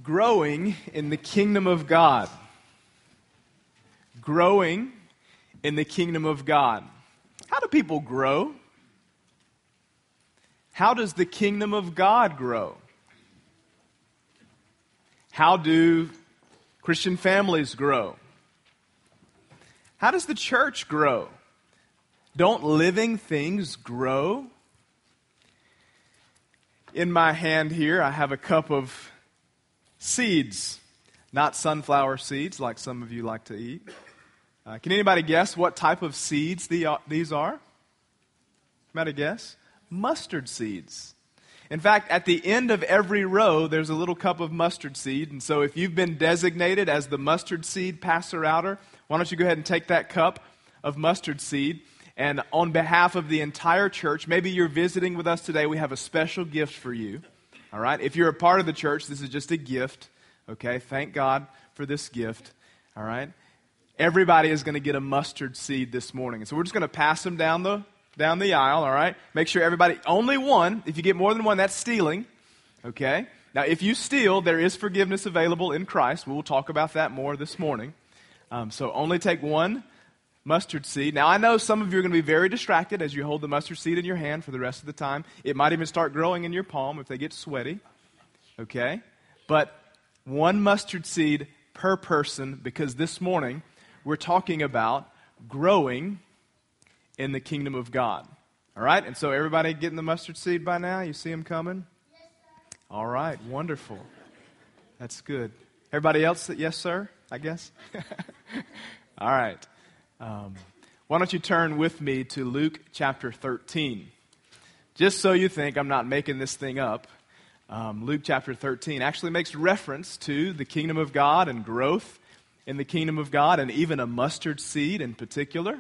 growing in the kingdom of God. Growing in the kingdom of God. How do people grow? How does the kingdom of God grow? How do Christian families grow? How does the church grow? Don't living things grow? In my hand here, I have a cup of seeds, not sunflower seeds like some of you like to eat. Can anybody guess what type of seeds these are? Anybody guess? Mustard seeds. In fact, at the end of every row, there's a little cup of mustard seed. And so if you've been designated as the mustard seed passer-outer, why don't you go ahead and take that cup of mustard seed. And on behalf of the entire church, maybe you're visiting with us today, we have a special gift for you. All right? If you're a part of the church, this is just a gift. Okay? Thank God for this gift. All right? Everybody is going to get a mustard seed this morning. And so we're just going to pass them down the aisle, all right? Make sure everybody, only one. If you get more than one, that's stealing. Okay? Now, if you steal, there is forgiveness available in Christ. We will talk about that more this morning. So only take one mustard seed. Now, I know some of you are going to be very distracted as you hold the mustard seed in your hand for the rest of the time. It might even start growing in your palm if they get sweaty. Okay? But one mustard seed per person, because this morning we're talking about growing in the kingdom of God. All right? And so everybody getting the mustard seed by now? You see them coming? Yes, sir. All right. Wonderful. That's good. Everybody else, yes, sir, I guess? All right. Why don't you turn with me to Luke chapter 13? Just so you think I'm not making this thing up, Luke chapter 13 actually makes reference to the kingdom of God and growth in the kingdom of God, and even a mustard seed in particular.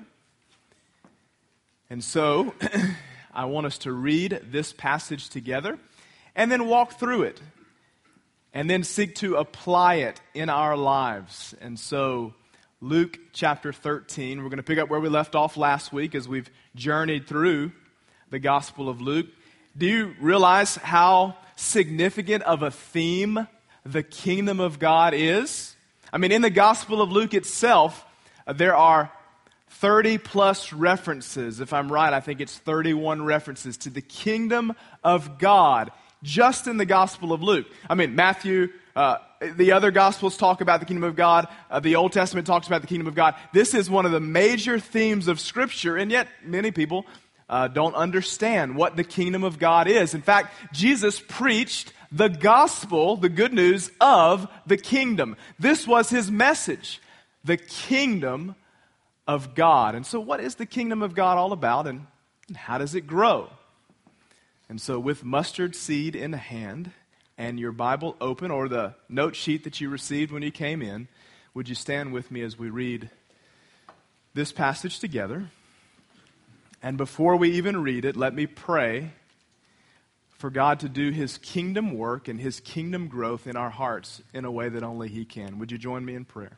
And so, I want us to read this passage together and then walk through it and then seek to apply it in our lives. And so, Luke chapter 13, we're going to pick up where we left off last week as we've journeyed through the Gospel of Luke. Do you realize how significant of a theme the kingdom of God is? I mean, in the Gospel of Luke itself, there are 30 plus references. If I'm right, I think it's 31 references to the kingdom of God just in the Gospel of Luke. I mean, Matthew, the other Gospels talk about the kingdom of God. The Old Testament talks about the kingdom of God. This is one of the major themes of Scripture, and yet many people don't understand what the kingdom of God is. In fact, Jesus preached the gospel, the good news of the kingdom. This was his message, the kingdom of God. And so what is the kingdom of God all about, and how does it grow? And so with mustard seed in hand and your Bible open, or the note sheet that you received when you came in, would you stand with me as we read this passage together? And before we even read it, let me pray for God to do his kingdom work and his kingdom growth in our hearts in a way that only he can. Would you join me in prayer?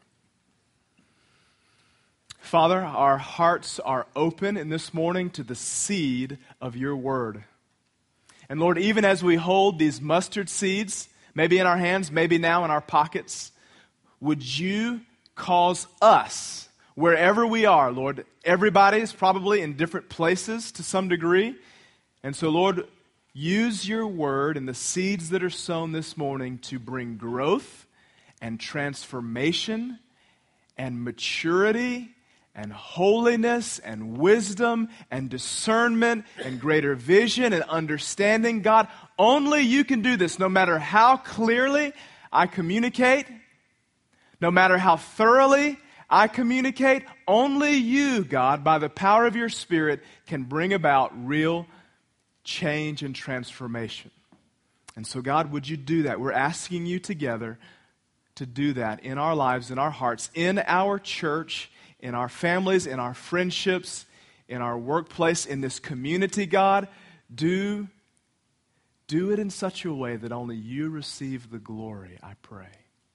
Father, our hearts are open in this morning to the seed of your word. And Lord, even as we hold these mustard seeds, maybe in our hands, maybe now in our pockets, would you cause us, wherever we are, Lord, everybody is probably in different places to some degree. And so, Lord, use your word and the seeds that are sown this morning to bring growth and transformation and maturity and holiness and wisdom and discernment and greater vision and understanding. God, only you can do this, no matter how clearly I communicate, no matter how thoroughly I communicate. Only you, God, by the power of your Spirit, can bring about real change and transformation. And so, God, would you do that? We're asking you together to do that in our lives, in our hearts, in our church, in our families, in our friendships, in our workplace, in this community, God. Do it in such a way that only you receive the glory, I pray.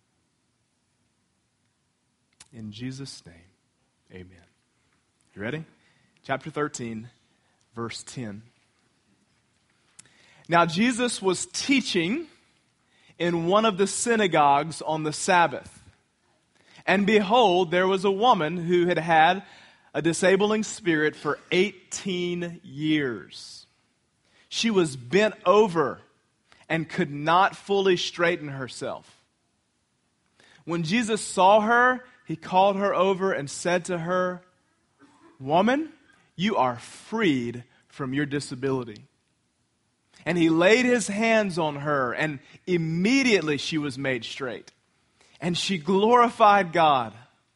In Jesus' name, amen. You ready? Chapter 13, verse 10. Now Jesus was teaching in one of the synagogues on the Sabbath. And behold, there was a woman who had had a disabling spirit for 18 years. She was bent over and could not fully straighten herself. When Jesus saw her, he called her over and said to her, "Woman, you are freed from your disability." And he laid his hands on her, and immediately she was made straight. And she glorified God.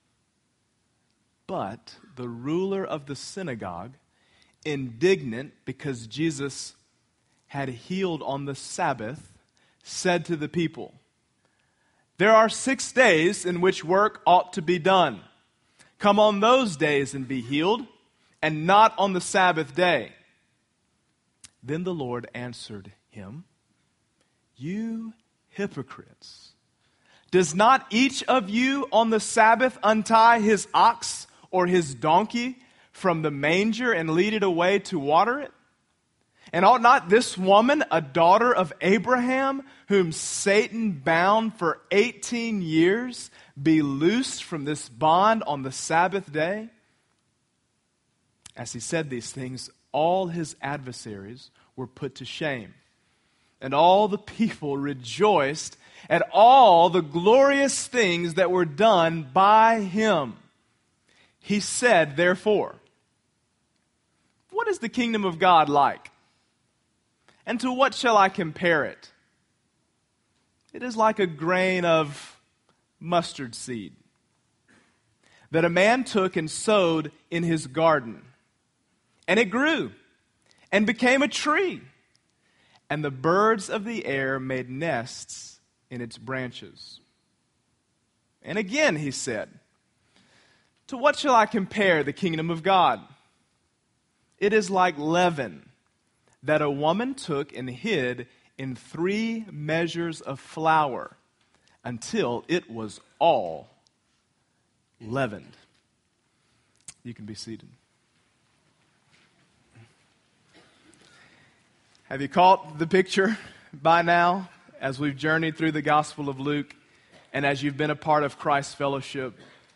But the ruler of the synagogue, indignant because Jesus had healed on the Sabbath, said to the people, "There are 6 days in which work ought to be done. Come on those days and be healed, and not on the Sabbath day." Then the Lord answered him, "You hypocrites! Does not each of you on the Sabbath untie his ox or his donkey from the manger and lead it away to water it? And ought not this woman, a daughter of Abraham, whom Satan bound for 18 years, be loosed from this bond on the Sabbath day?" As he said these things, all his adversaries were put to shame. And all the people rejoiced at all the glorious things that were done by him. He said, therefore, "What is the kingdom of God like? And to what shall I compare it? It is like a grain of mustard seed that a man took and sowed in his garden. And it grew and became a tree. And the birds of the air made nests in its branches." And again he said, "To what shall I compare the kingdom of God? It is like leaven that a woman took and hid in 3 measures of flour until it was all leavened." You can be seated. Have you caught the picture by now as we've journeyed through the Gospel of Luke and as you've been a part of Christ's fellowship?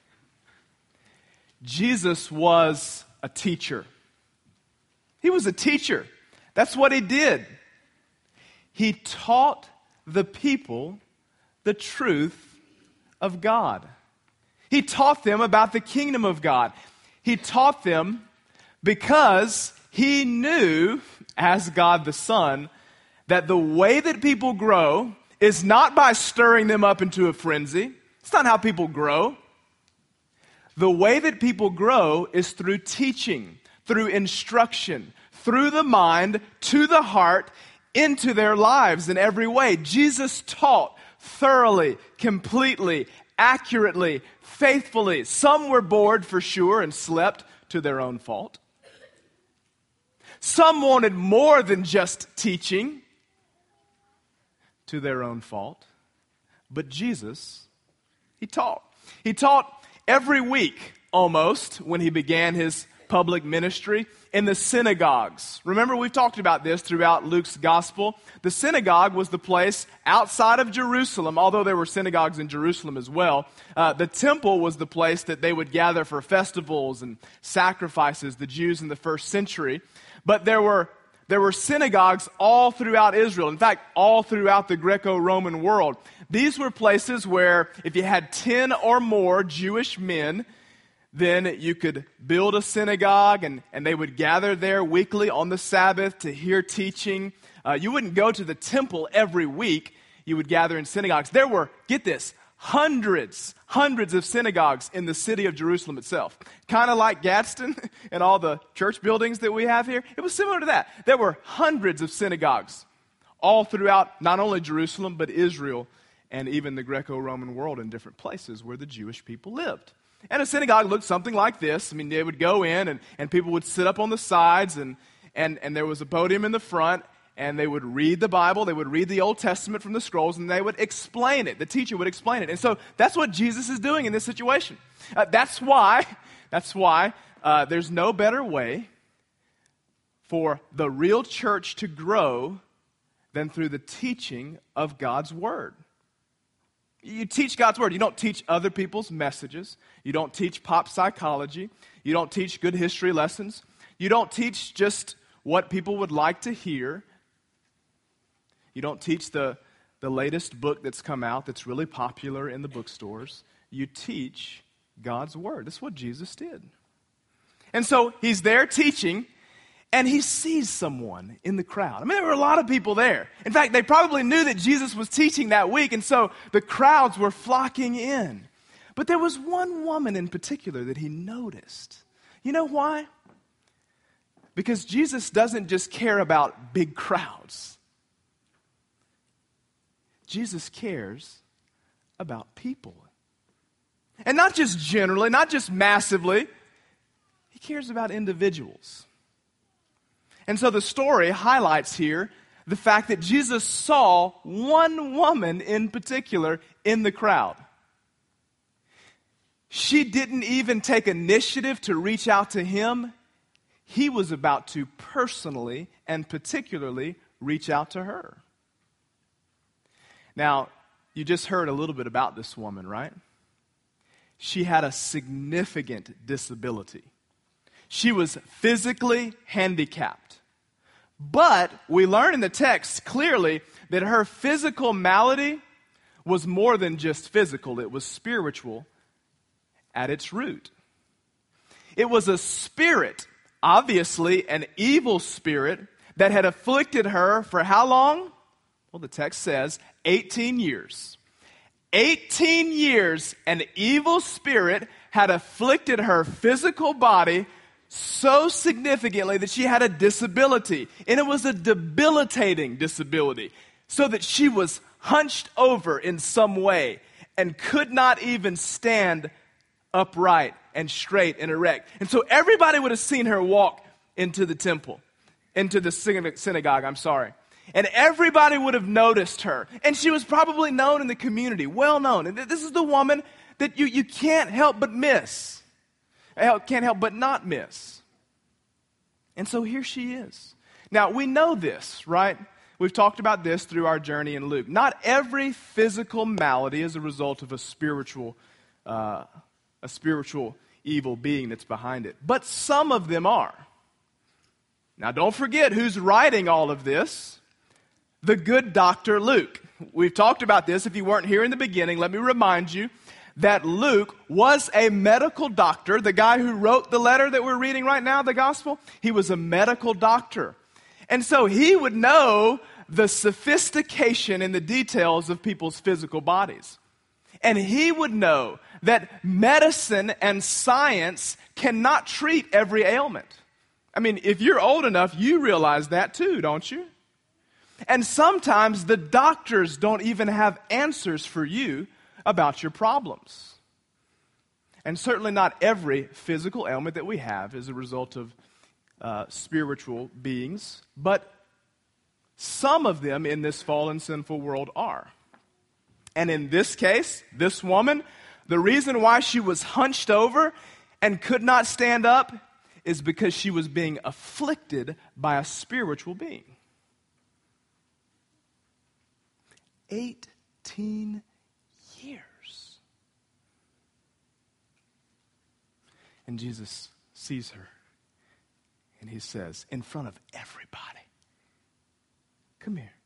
Jesus was a teacher. He was a teacher. That's what he did. He taught the people the truth of God. He taught them about the kingdom of God. He taught them because he knew, as God the Son, that the way that people grow is not by stirring them up into a frenzy. It's not how people grow. The way that people grow is through teaching, through instruction, through the mind, to the heart, into their lives in every way. Jesus taught thoroughly, completely, accurately, faithfully. Some were bored for sure and slept to their own fault. Some wanted more than just teaching to their own fault. But Jesus, he taught. He taught every week almost when he began his public ministry in the synagogues. Remember, we've talked about this throughout Luke's gospel. The synagogue was the place outside of Jerusalem, although there were synagogues in Jerusalem as well. The temple was the place that they would gather for festivals and sacrifices, the Jews in the first century. But there were synagogues all throughout Israel. In fact, all throughout the Greco-Roman world. These were places where if you had 10 or more Jewish men, then you could build a synagogue and they would gather there weekly on the Sabbath to hear teaching. You wouldn't go to the temple every week. You would gather in synagogues. There were, get this, hundreds of synagogues in the city of Jerusalem itself. Kind of like Gadsden and all the church buildings that we have here. It was similar to that. There were hundreds of synagogues all throughout not only Jerusalem, but Israel and even the Greco-Roman world in different places where the Jewish people lived. And a synagogue looked something like this. I mean, they would go in and people would sit up on the sides and there was a podium in the front and they would read the Bible. They would read the Old Testament from the scrolls and they would explain it. The teacher would explain it. And so that's what Jesus is doing in this situation. That's why there's no better way for the real church to grow than through the teaching of God's Word. You teach God's word. You don't teach other people's messages. You don't teach pop psychology. You don't teach good history lessons. You don't teach just what people would like to hear. You don't teach the latest book that's come out that's really popular in the bookstores. You teach God's word. That's what Jesus did. And so he's there teaching, and he sees someone in the crowd. I mean, there were a lot of people there. In fact, they probably knew that Jesus was teaching that week, and so the crowds were flocking in. But there was one woman in particular that he noticed. You know why? Because Jesus doesn't just care about big crowds. Jesus cares about people. And not just generally, not just massively. He cares about individuals. And so the story highlights here the fact that Jesus saw one woman in particular in the crowd. She didn't even take initiative to reach out to him. He was about to personally and particularly reach out to her. Now, you just heard a little bit about this woman, right? She had a significant disability. She was physically handicapped. But we learn in the text clearly that her physical malady was more than just physical. It was spiritual at its root. It was a spirit, obviously an evil spirit, that had afflicted her for how long? Well, the text says 18 years. 18 years, an evil spirit had afflicted her physical body so significantly that she had a disability. And it was a debilitating disability, so that she was hunched over in some way and could not even stand upright and straight and erect. And so everybody would have seen her walk into the temple, into the synagogue, And everybody would have noticed her. And she was probably known in the community, well known. And this is the woman that you can't help but miss. Can't help but not miss. And so here she is. Now, we know this, right? We've talked about this through our journey in Luke. Not every physical malady is a result of a spiritual evil being that's behind it. But some of them are. Now, don't forget who's writing all of this. The good Dr. Luke. We've talked about this. If you weren't here in the beginning, let me remind you that Luke was a medical doctor. The guy who wrote the letter that we're reading right now, the gospel, he was a medical doctor. And so he would know the sophistication and the details of people's physical bodies. And he would know that medicine and science cannot treat every ailment. I mean, if you're old enough, you realize that too, don't you? And sometimes the doctors don't even have answers for you about your problems. And certainly not every physical ailment that we have is a result of spiritual beings, but some of them in this fallen, sinful world are. And in this case, this woman, the reason why she was hunched over and could not stand up is because she was being afflicted by a spiritual being. 18 years. And Jesus sees her, and he says, in front of everybody, come here.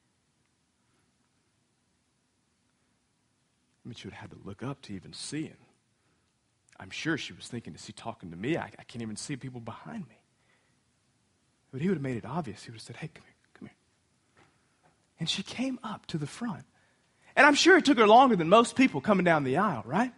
I mean, she would have had to look up to even see him. I'm sure she was thinking, is he talking to me? I can't even see people behind me. But he would have made it obvious. He would have said, hey, come here, come here. And she came up to the front. And I'm sure it took her longer than most people coming down the aisle, right?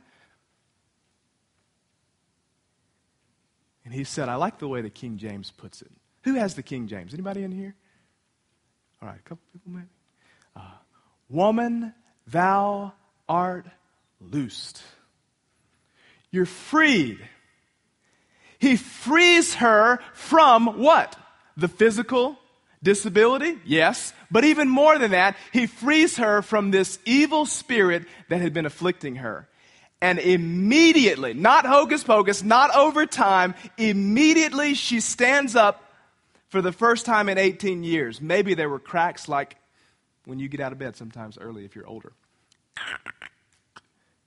And he said, I like the way the King James puts it. Who has the King James? Anybody in here? All right, a couple people maybe. Woman, thou art loosed. You're freed. He frees her from what? The physical disability? Yes. But even more than that, he frees her from this evil spirit that had been afflicting her. And immediately, not hocus pocus, not over time, immediately she stands up for the first time in 18 years. Maybe there were cracks like when you get out of bed sometimes early if you're older.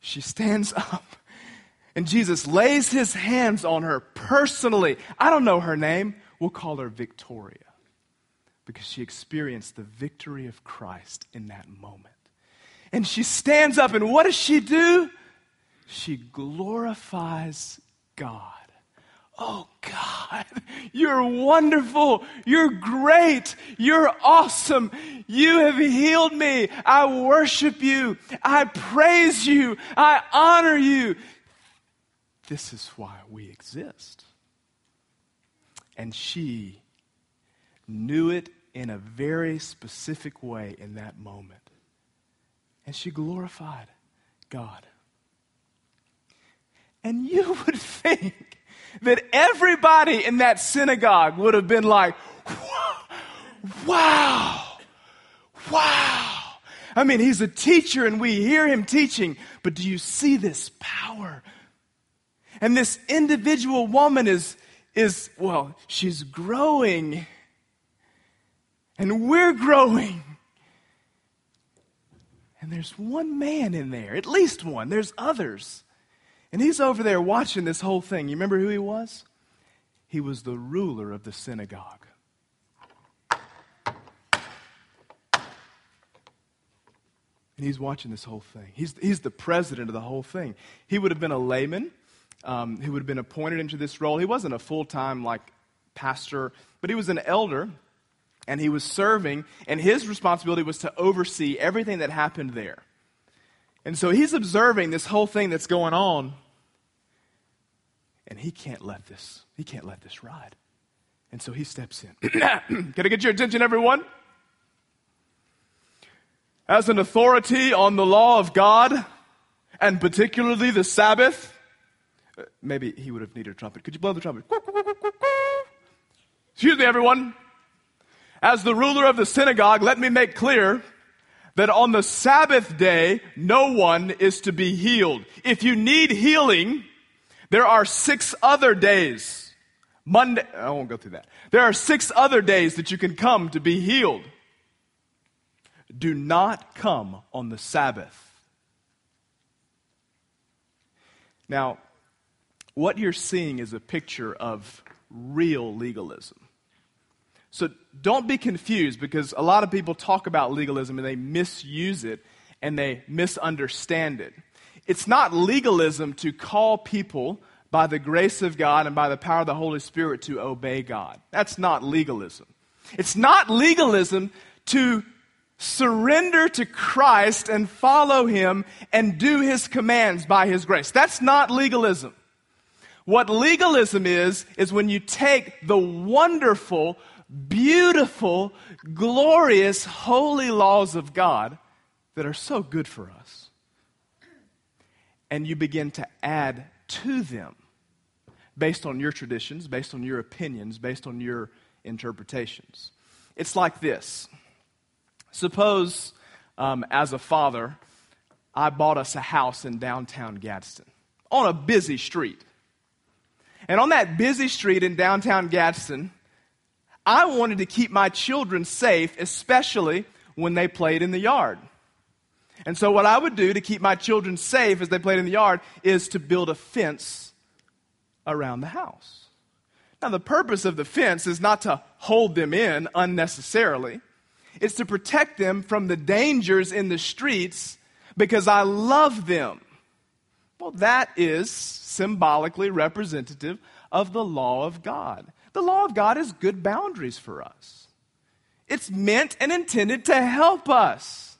She stands up, and Jesus lays his hands on her personally. I don't know her name. We'll call her Victoria, because she experienced the victory of Christ in that moment. And she stands up, and what does she do? She glorifies God. Oh, God, you're wonderful. You're great. You're awesome. You have healed me. I worship you. I praise you. I honor you. This is why we exist. And she knew it in a very specific way in that moment. And she glorified God. And you would think that everybody in that synagogue would have been like, wow. I mean, he's a teacher and we hear him teaching, but do you see this power? And this individual woman is she's growing. And we're growing. And there's one man in there, at least one. There's others. And he's over there watching this whole thing. You remember who he was? He was the ruler of the synagogue. And he's watching this whole thing. He's the president of the whole thing. He would have been a layman. He would have been appointed into this role. He wasn't a full-time pastor, but he was an elder, and he was serving, and his responsibility was to oversee everything that happened there. And so he's observing this whole thing that's going on, and he can't let this ride. And so he steps in. Can I get your attention, everyone? As an authority on the law of God, and particularly the Sabbath, maybe he would have needed a trumpet. Could you blow the trumpet? Excuse me, everyone. As the ruler of the synagogue, let me make clear that on the Sabbath day, no one is to be healed. If you need healing, there are 6 other days. Monday, I won't go through that. There are 6 other days that you can come to be healed. Do not come on the Sabbath. Now, what you're seeing is a picture of real legalism. So don't be confused, because a lot of people talk about legalism and they misuse it and they misunderstand it. It's not legalism to call people by the grace of God and by the power of the Holy Spirit to obey God. That's not legalism. It's not legalism to surrender to Christ and follow him and do his commands by his grace. That's not legalism. What legalism is when you take the wonderful, beautiful, glorious, holy laws of God that are so good for us, and you begin to add to them based on your traditions, based on your opinions, based on your interpretations. It's like this. Suppose, as a father, I bought us a house in downtown Gadsden on a busy street. And on that busy street in downtown Gadsden, I wanted to keep my children safe, especially when they played in the yard. And so what I would do to keep my children safe as they played in the yard is to build a fence around the house. Now, the purpose of the fence is not to hold them in unnecessarily. It's to protect them from the dangers in the streets because I love them. Well, that is symbolically representative of the law of God. The law of God is good boundaries for us. It's meant and intended to help us.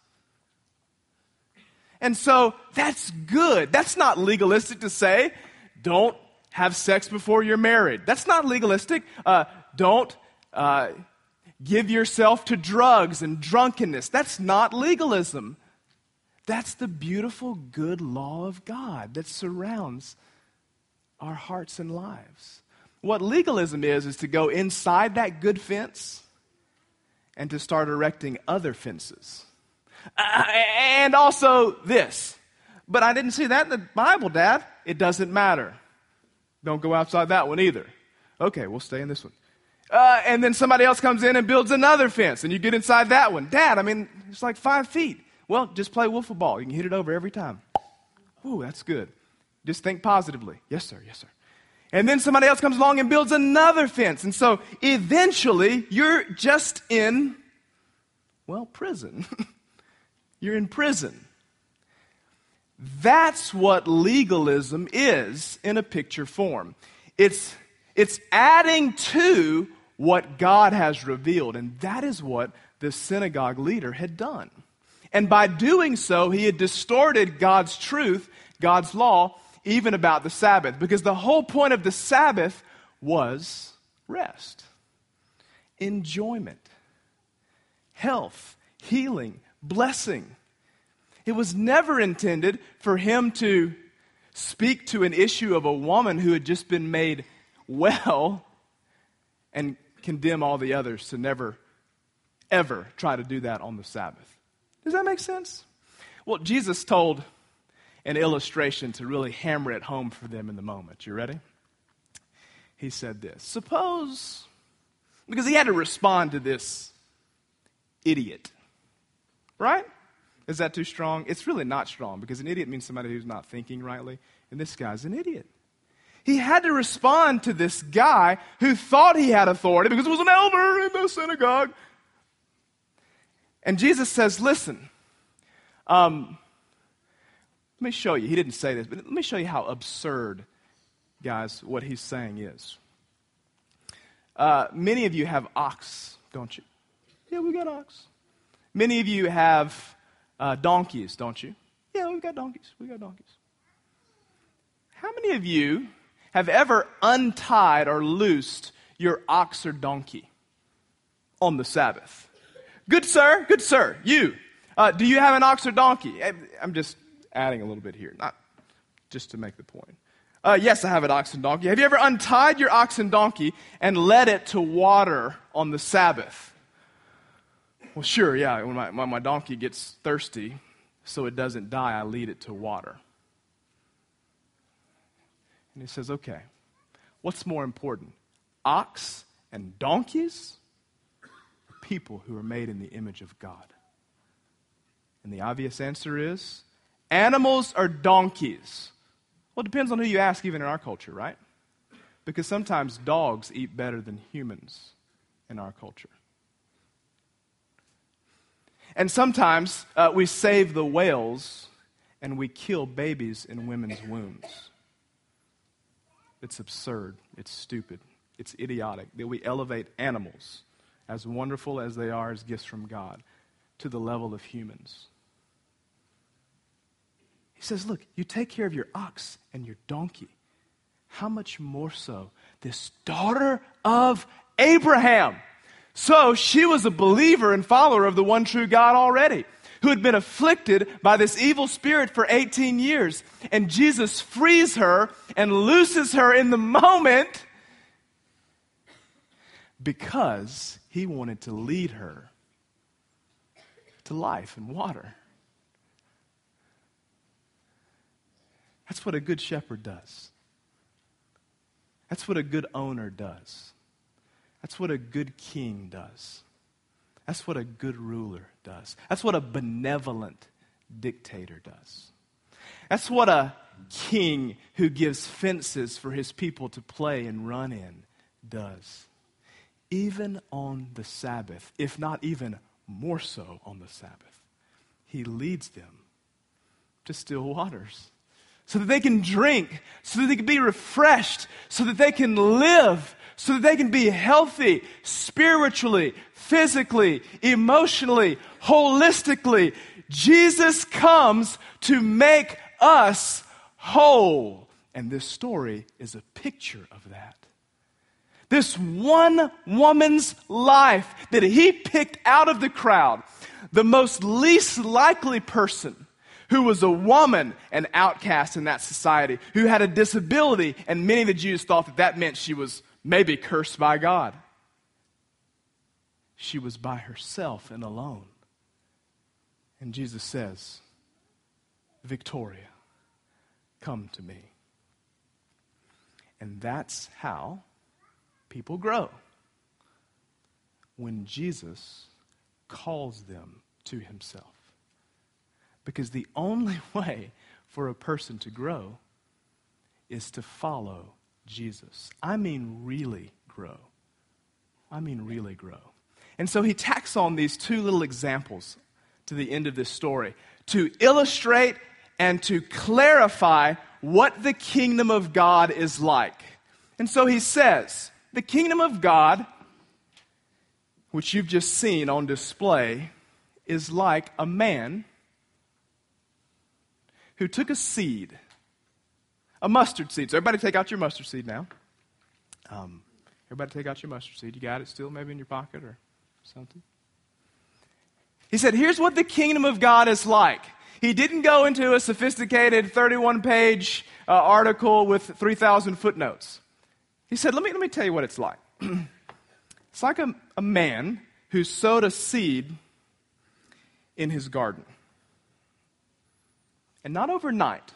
And so that's good. That's not legalistic to say, don't have sex before you're married. That's not legalistic. Don't give yourself to drugs and drunkenness. That's not legalism. That's the beautiful, good law of God that surrounds our hearts and lives. What legalism is to go inside that good fence and to start erecting other fences. And also this. But I didn't see that in the Bible, Dad. It doesn't matter. Don't go outside that one either. Okay, we'll stay in this one. And then somebody else comes in and builds another fence, and you get inside that one. Dad, it's like 5 feet. Well, just play wiffle ball. You can hit it over every time. Ooh, that's good. Just think positively. Yes, sir. Yes, sir. And then somebody else comes along and builds another fence. And so eventually you're just in, well, prison. You're in prison. That's what legalism is in a picture form. It's adding to what God has revealed. And that is what this synagogue leader had done. And by doing so, he had distorted God's truth, God's law, even about the Sabbath. Because the whole point of the Sabbath was rest, enjoyment, health, healing, blessing. It was never intended for him to speak to an issue of a woman who had just been made well and condemn all the others to never, ever try to do that on the Sabbath. Does that make sense? Well, Jesus told an illustration to really hammer it home for them in the moment. You ready? He said this. Suppose, because he had to respond to this idiot, right? Is that too strong? It's really not strong, because an idiot means somebody who's not thinking rightly, and this guy's an idiot. He had to respond to this guy who thought he had authority because he was an elder in the synagogue. And Jesus says, listen, let me show you. He didn't say this, but let me show you how absurd, guys, what he's saying is. Many of you have ox, don't you? Yeah, we got ox. Many of you have donkeys, don't you? Yeah, we've got donkeys. We got donkeys. How many of you have ever untied or loosed your ox or donkey on the Sabbath? Good sir, good sir. You, do you have an ox or donkey? I'm just adding a little bit here, not just to make the point. Yes, I have an ox and donkey. Have you ever untied your ox and donkey and led it to water on the Sabbath? Well, sure, yeah. When my donkey gets thirsty, so it doesn't die, I lead it to water. And he says, okay, what's more important, ox and donkeys? People who are made in the image of God. And the obvious answer is, animals or donkeys? Well, it depends on who you ask, even in our culture, right? Because sometimes dogs eat better than humans in our culture. And sometimes we save the whales and we kill babies in women's wombs. It's absurd. It's stupid. It's idiotic that we elevate animals, as wonderful as they are as gifts from God, to the level of humans. He says, look, you take care of your ox and your donkey. How much more so this daughter of Abraham? So she was a believer and follower of the one true God already, who had been afflicted by this evil spirit for 18 years. And Jesus frees her and looses her in the moment because he wanted to lead her to life and water. That's what a good shepherd does. That's what a good owner does. That's what a good king does. That's what a good ruler does. That's what a benevolent dictator does. That's what a king who gives fences for his people to play and run in does. Even on the Sabbath, if not even more so on the Sabbath, he leads them to still waters so that they can drink, so that they can be refreshed, so that they can live, so that they can be healthy spiritually, physically, emotionally, holistically. Jesus comes to make us whole. And this story is a picture of that. This one woman's life that he picked out of the crowd, the most least likely person, who was a woman, an outcast in that society, who had a disability, and many of the Jews thought that that meant she was maybe cursed by God. She was by herself and alone. And Jesus says, Victoria, come to me. And that's how people grow. When Jesus calls them to himself. Because the only way for a person to grow is to follow Jesus. I mean really grow. I mean really grow. And so he tacks on these two little examples to the end of this story to illustrate and to clarify what the kingdom of God is like. And so he says, the kingdom of God, which you've just seen on display, is like a man who took a seed, a mustard seed. So everybody take out your mustard seed now. Everybody take out your mustard seed. You got it still maybe in your pocket or something? He said, here's what the kingdom of God is like. He didn't go into a sophisticated 31-page article with 3,000 footnotes. He said, let me tell you what it's like. It's like a man who sowed a seed in his garden. And not overnight.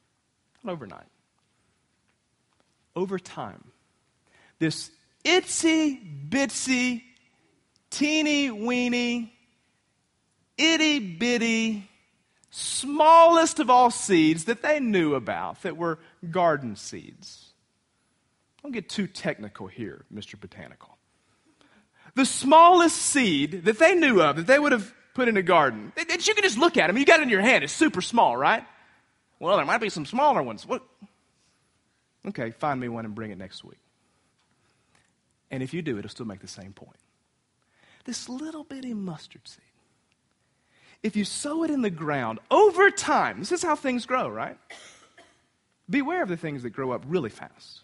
Over time. This itsy-bitsy, teeny-weeny, itty-bitty, smallest of all seeds that they knew about that were garden seeds. Don't get too technical here, Mr. Botanical. The smallest seed that they knew of, that they would have put in a garden, that you can just look at them. You got it in your hand. It's super small, right? Well, there might be some smaller ones. What? Okay, find me one and bring it next week. And if you do, it'll still make the same point. This little bitty mustard seed, if you sow it in the ground, over time, this is how things grow, right? Beware of the things that grow up really fast.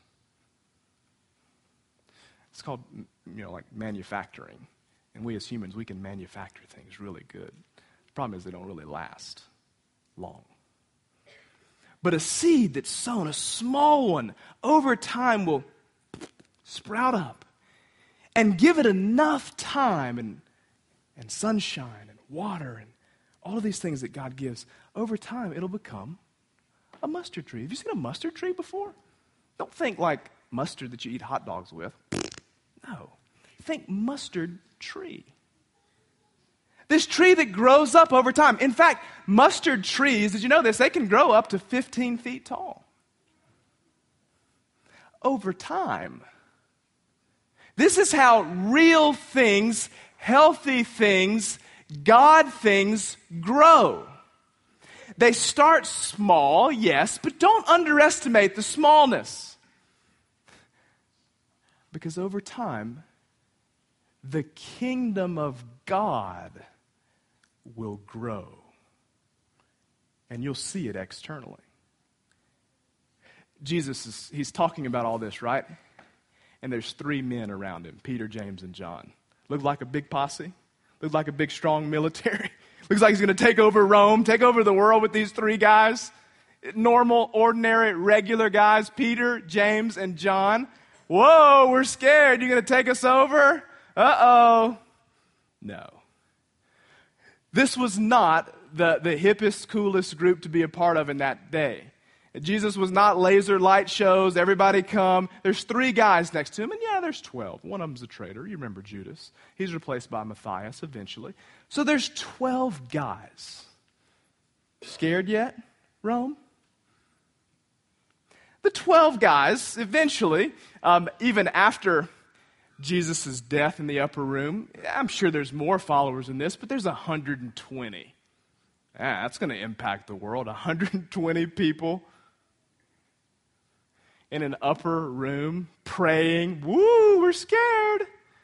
It's called, like manufacturing. And we as humans, we can manufacture things really good. The problem is they don't really last long. But a seed that's sown, a small one, over time will sprout up. And give it enough time and sunshine and water and all of these things that God gives. Over time, it'll become a mustard tree. Have you seen a mustard tree before? Don't think like mustard that you eat hot dogs with. No. Think mustard tree. This tree that grows up over time. In fact, mustard trees, did you know this? They can grow up to 15 feet tall. Over time. This is how real things, healthy things, God things grow. They start small, yes, but don't underestimate the smallness. Because over time, the kingdom of God will grow. And you'll see it externally. Jesus, he's talking about all this, right? And there's three men around him, Peter, James, and John. Look like a big posse. Look like a big, strong military. Looks like he's going to take over Rome, take over the world with these three guys. Normal, ordinary, regular guys, Peter, James, and John. Whoa, we're scared. You're going to take us over? Uh-oh. No. This was not the hippest, coolest group to be a part of in that day. Jesus was not laser light shows, everybody come. There's three guys next to him, and yeah, there's 12. One of them's a traitor. You remember Judas. He's replaced by Matthias eventually. So there's 12 guys. Scared yet, Rome? The 12 guys, eventually, even after Jesus' death in the upper room, I'm sure there's more followers in this, but there's 120. That's going to impact the world. 120 people in an upper room praying, woo, we're scared.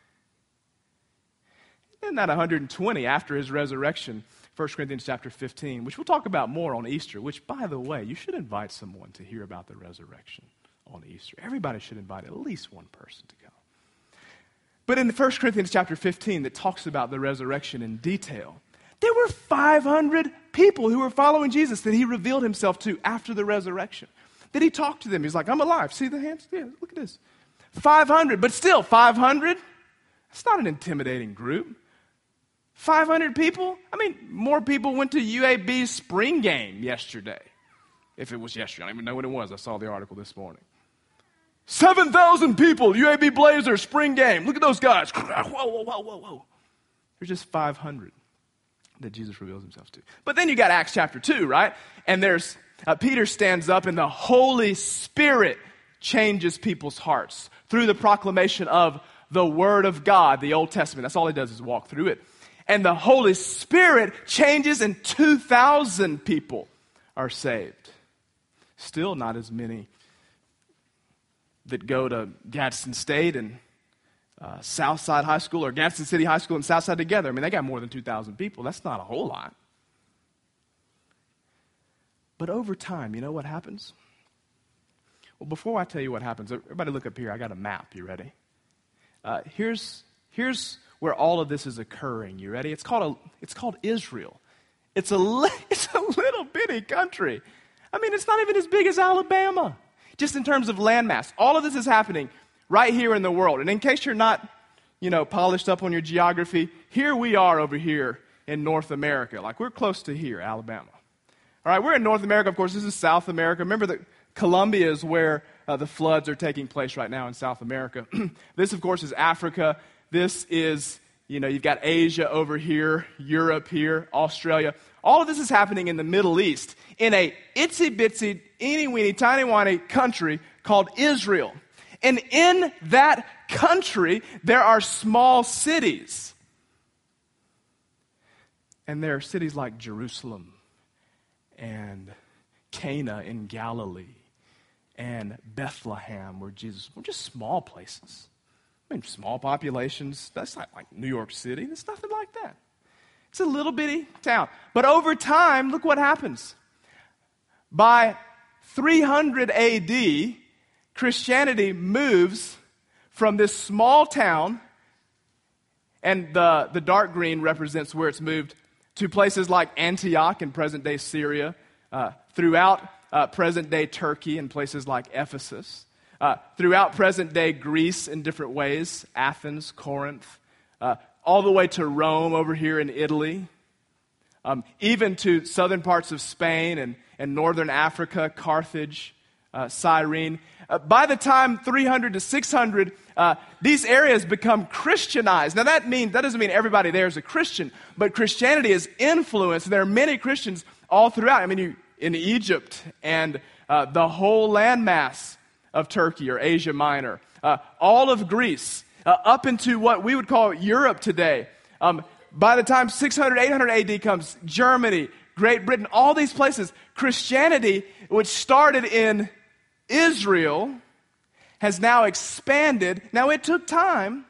And that 120 after his resurrection, 1 Corinthians chapter 15, which we'll talk about more on Easter, which, by the way, you should invite someone to hear about the resurrection on Easter. Everybody should invite at least one person to go. But in 1 Corinthians chapter 15 that talks about the resurrection in detail, there were 500 people who were following Jesus that he revealed himself to after the resurrection. That he talked to them. He's like, I'm alive. See the hands? Yeah, look at this. 500, but still 500. That's not an intimidating group. 500 people? I mean, more people went to UAB's spring game yesterday. If it was yesterday. I don't even know when it was. I saw the article this morning. 7,000 people, UAB Blazers, spring game. Look at those guys. Whoa. There's just 500 that Jesus reveals himself to. But then you got Acts chapter 2, right? And there's Peter stands up and the Holy Spirit changes people's hearts through the proclamation of the Word of God, the Old Testament. That's all he does is walk through it. And the Holy Spirit changes and 2,000 people are saved. Still not as many that go to Gadsden State and Southside High School, or Gadsden City High School and Southside together. I mean, they got more than 2,000 people. That's not a whole lot. But over time, you know what happens? Well, before I tell you what happens, everybody look up here. I got a map. You ready? Here's where all of this is occurring. You ready? It's called Israel. It's a little bitty country. I mean, it's not even as big as Alabama, just in terms of landmass. All of this is happening right here in the world. And in case you're not, polished up on your geography, here we are over here in North America. Like, we're close to here, Alabama. All right, we're in North America. Of course, this is South America. Remember that Colombia is where the floods are taking place right now in South America. This, of course, is Africa. This is, you've got Asia over here, Europe here, Australia. All of this is happening in the Middle East in a itsy-bitsy, eeny-weeny, tiny-whiny country called Israel. And in that country, there are small cities. And there are cities like Jerusalem and Cana in Galilee and Bethlehem, where Jesus, just small places. I mean, small populations. That's not like New York City. There's nothing like that. It's a little bitty town. But over time, look what happens. By 300 AD, Christianity moves from this small town, and the dark green represents where it's moved, to places like Antioch in present-day Syria, throughout present-day Turkey and places like Ephesus, throughout present-day Greece in different ways, Athens, Corinth, all the way to Rome over here in Italy, even to southern parts of Spain and northern Africa, Carthage, Cyrene. By the time 300 to 600, these areas become Christianized. Now that doesn't mean everybody there is a Christian, but Christianity is influenced. There are many Christians all throughout. I mean, in Egypt and the whole landmass of Turkey or Asia Minor, all of Greece, up into what we would call Europe today. By the time 600, 800 AD comes, Germany, Great Britain, all these places, Christianity, which started in Israel, has now expanded. Now, it took time.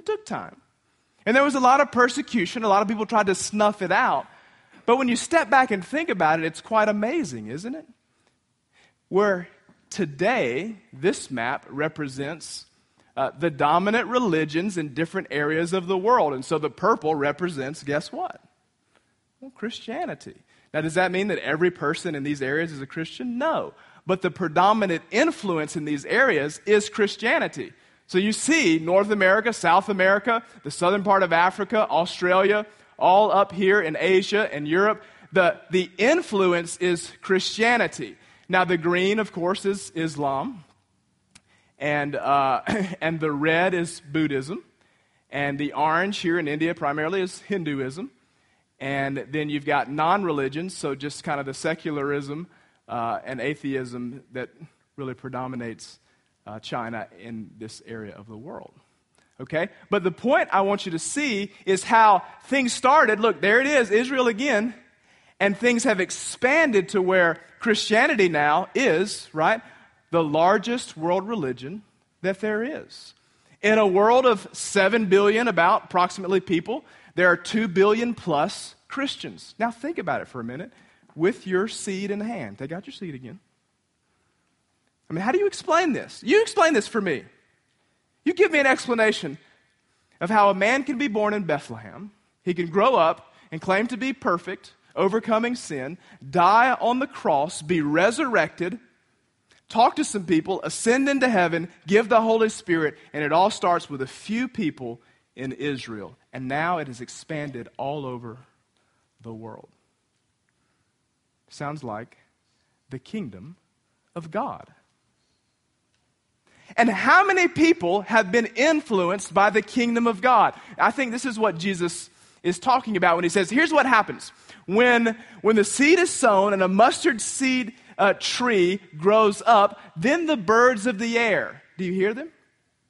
And there was a lot of persecution. A lot of people tried to snuff it out. But when you step back and think about it, it's quite amazing, isn't it? Where today, this map represents the dominant religions in different areas of the world. And so the purple represents, guess what? Well, Christianity. Now, does that mean that every person in these areas is a Christian? No. But the predominant influence in these areas is Christianity. So you see North America, South America, the southern part of Africa, Australia, all up here in Asia and Europe. The influence is Christianity. Now, the green, of course, is Islam. And the red is Buddhism. And the orange here in India primarily is Hinduism. And then you've got non-religions, so just kind of the secularism and atheism that really predominates China in this area of the world. Okay? But the point I want you to see is how things started. Look, there it is, Israel again. And things have expanded to where Christianity now is, right, the largest world religion that there is. In a world of 7 billion, about approximately people, there are 2 billion plus Christians. Now think about it for a minute. With your seed in hand. Take out your seed again. I mean, how do you explain this? You explain this for me. You give me an explanation of how a man can be born in Bethlehem. He can grow up and claim to be perfect, overcoming sin, die on the cross, be resurrected, talk to some people, ascend into heaven, give the Holy Spirit, and it all starts with a few people in Israel. And now it has expanded all over the world. Sounds like the kingdom of God. And how many people have been influenced by the kingdom of God? I think this is what Jesus is talking about when he says, here's what happens. When the seed is sown and a mustard seed tree grows up, then the birds of the air, do you hear them?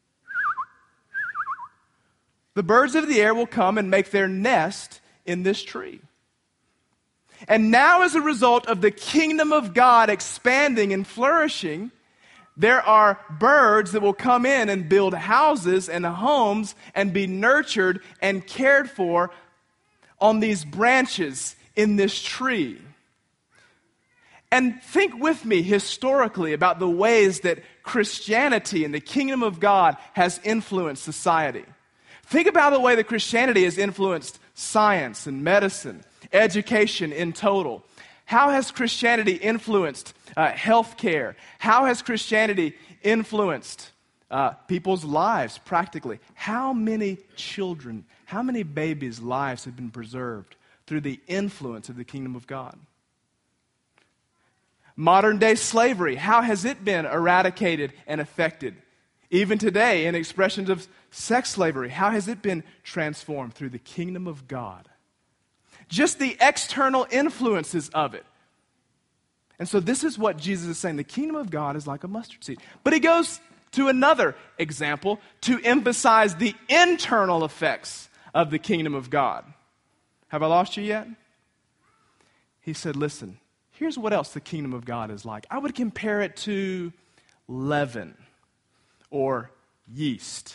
The birds of the air will come and make their nest in this tree. And now, as a result of the kingdom of God expanding and flourishing, there are birds that will come in and build houses and homes and be nurtured and cared for on these branches in this tree. And think with me historically about the ways that Christianity and the kingdom of God has influenced society. Think about the way that Christianity has influenced science and medicine, education in total. How has Christianity influenced healthcare? How has Christianity influenced people's lives practically? How many children, how many babies' lives have been preserved through the influence of the kingdom of God? Modern day slavery, how has it been eradicated and affected? Even today, in expressions of sex slavery, how has it been transformed through the kingdom of God? Just the external influences of it. And so this is what Jesus is saying. The kingdom of God is like a mustard seed. But he goes to another example to emphasize the internal effects of the kingdom of God. Have I lost you yet? He said, listen, here's what else the kingdom of God is like. I would compare it to leaven or yeast.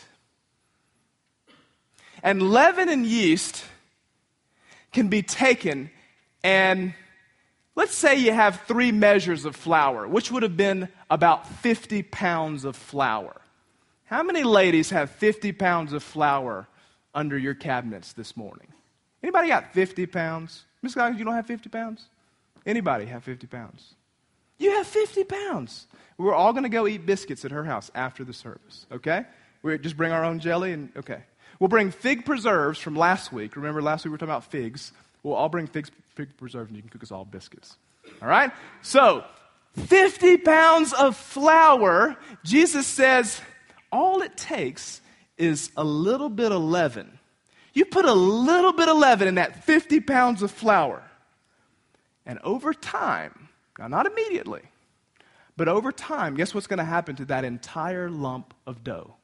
And leaven and yeast can be taken, and let's say you have 3 measures of flour, which would have been about 50 pounds of flour. How many ladies have 50 pounds of flour under your cabinets this morning? Anybody got 50 pounds? Miss Goggins, you don't have 50 pounds? Anybody have 50 pounds? You have 50 pounds. We're all going to go eat biscuits at her house after the service, okay? We just bring our own jelly and, okay. We'll bring fig preserves from last week. Remember last week we were talking about figs. We'll all bring fig preserves and you can cook us all biscuits. All right? So, 50 pounds of flour, Jesus says, all it takes is a little bit of leaven. You put a little bit of leaven in that 50 pounds of flour. And over time, now not immediately, but over time, guess what's going to happen to that entire lump of dough?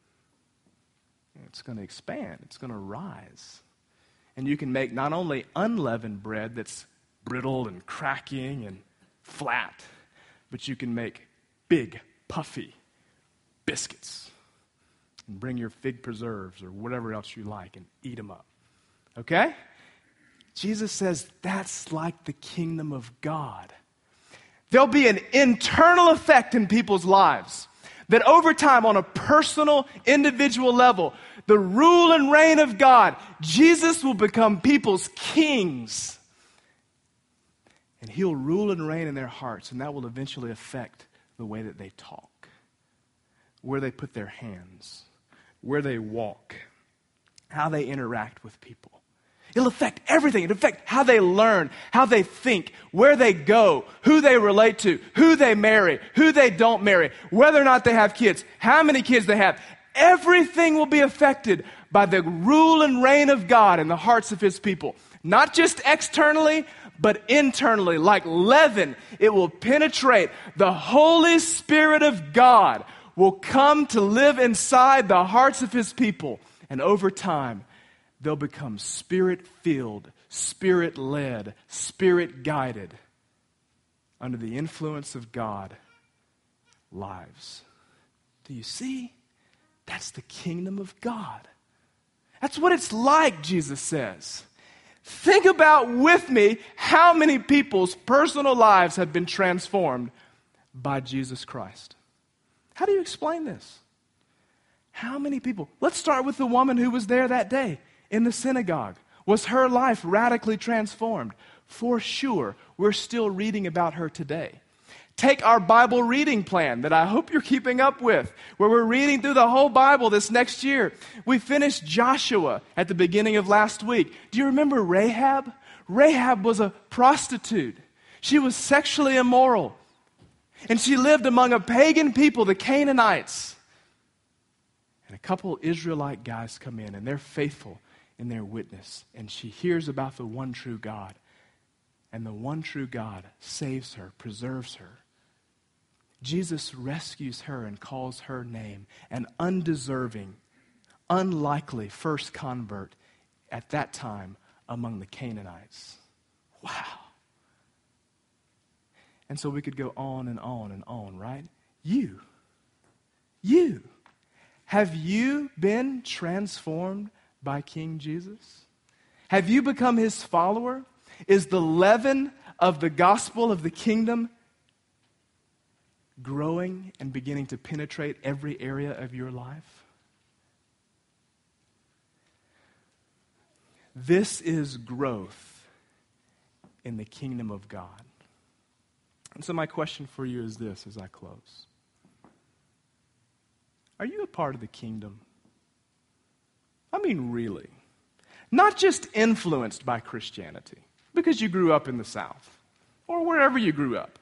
It's going to expand. It's going to rise. And you can make not only unleavened bread that's brittle and cracking and flat, but you can make big, puffy biscuits. And bring your fig preserves or whatever else you like and eat them up. Okay? Jesus says that's like the kingdom of God. There'll be an internal effect in people's lives that over time, on a personal, individual level, the rule and reign of God, Jesus will become people's kings. And he'll rule and reign in their hearts, and that will eventually affect the way that they talk, where they put their hands, where they walk, how they interact with people. It'll affect everything. It'll affect how they learn, how they think, where they go, who they relate to, who they marry, who they don't marry, whether or not they have kids, how many kids they have. Everything will be affected by the rule and reign of God in the hearts of his people. Not just externally, but internally. Like leaven, it will penetrate. The Holy Spirit of God will come to live inside the hearts of his people. And over time, they'll become Spirit-filled, Spirit-led, Spirit-guided, under the influence of God, lives. Do you see? That's the kingdom of God. That's what it's like, Jesus says. Think about with me how many people's personal lives have been transformed by Jesus Christ. How do you explain this? How many people? Let's start with the woman who was there that day in the synagogue. Was her life radically transformed? For sure. We're still reading about her today. Take our Bible reading plan that I hope you're keeping up with, where we're reading through the whole Bible this next year. We finished Joshua at the beginning of last week. Do you remember Rahab? Rahab was a prostitute. She was sexually immoral. And she lived among a pagan people, the Canaanites. And a couple Israelite guys come in, and they're faithful in their witness. And she hears about the one true God. And the one true God saves her, preserves her. Jesus rescues her and calls her name an undeserving, unlikely first convert at that time among the Canaanites. Wow. And so we could go on and on and on, right? You. Have you been transformed by King Jesus? Have you become his follower? Is the leaven of the gospel of the kingdom growing and beginning to penetrate every area of your life? This is growth in the kingdom of God. And so my question for you is this as I close. Are you a part of the kingdom? I mean, really. Not just influenced by Christianity, because you grew up in the South, or wherever you grew up.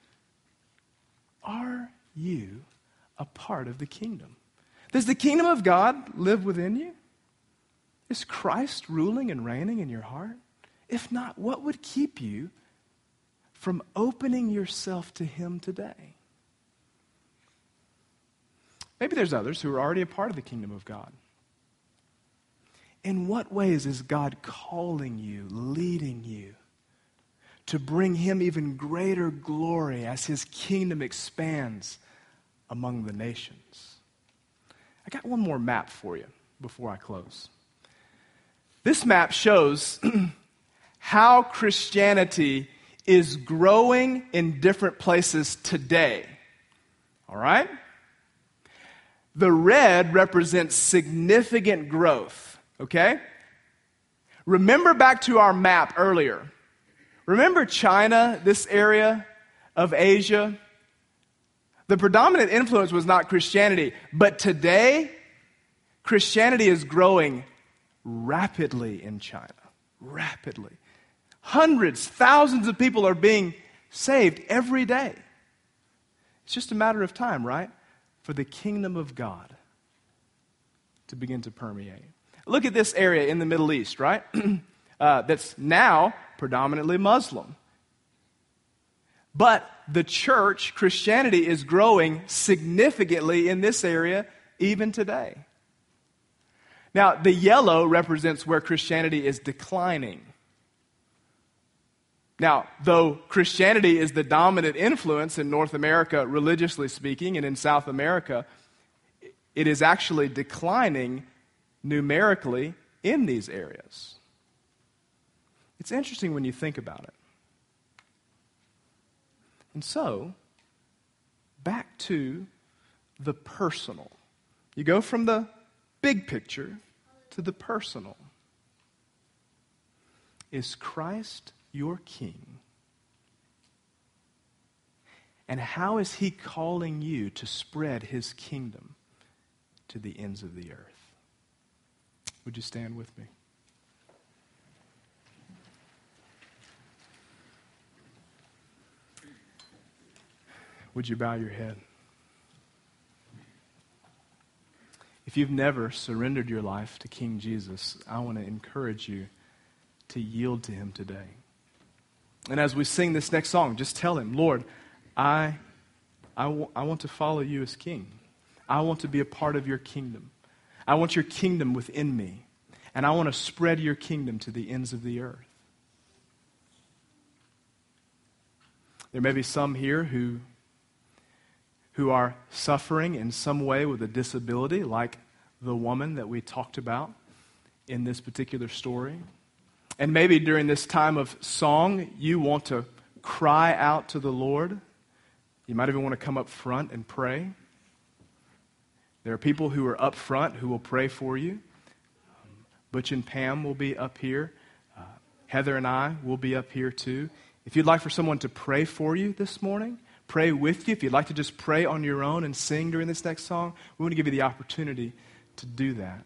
Are you a part of the kingdom? Does the kingdom of God live within you? Is Christ ruling and reigning in your heart? If not, what would keep you from opening yourself to him today? Maybe there's others who are already a part of the kingdom of God. In what ways is God calling you, leading you to bring him even greater glory as his kingdom expands among the nations? I got one more map for you before I close. This map shows how Christianity is growing in different places today. All right? The red represents significant growth, okay? Remember back to our map earlier. Remember China, this area of Asia? The predominant influence was not Christianity, but today, Christianity is growing rapidly in China. Rapidly. Hundreds, thousands of people are being saved every day. It's just a matter of time, right? For the kingdom of God to begin to permeate. Look at this area in the Middle East, right? That's now predominantly Muslim. But the church, Christianity, is growing significantly in this area even today. Now, the yellow represents where Christianity is declining. Now, though Christianity is the dominant influence in North America, religiously speaking, and in South America, it is actually declining numerically in these areas. It's interesting when you think about it. And so, back to the personal. You go from the big picture to the personal. Is Christ your King? And how is he calling you to spread his kingdom to the ends of the earth? Would you stand with me? Would you bow your head? If you've never surrendered your life to King Jesus, I want to encourage you to yield to him today. And as we sing this next song, just tell him, Lord, I want to follow you as King. I want to be a part of your kingdom. I want your kingdom within me. And I want to spread your kingdom to the ends of the earth. There may be some here who are suffering in some way with a disability, like the woman that we talked about in this particular story. And maybe during this time of song, you want to cry out to the Lord. You might even want to come up front and pray. There are people who are up front who will pray for you. Butch and Pam will be up here. Heather and I will be up here too. If you'd like for someone to pray for you this morning, pray with you. If you'd like to just pray on your own and sing during this next song, we want to give you the opportunity to do that.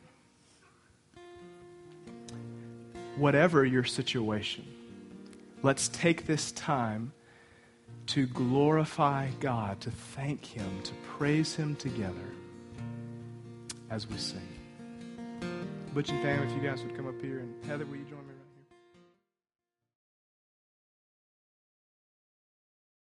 Whatever your situation, let's take this time to glorify God, to thank him, to praise him together as we sing. Butch and Pam, if you guys would come up here, and Heather, will you join?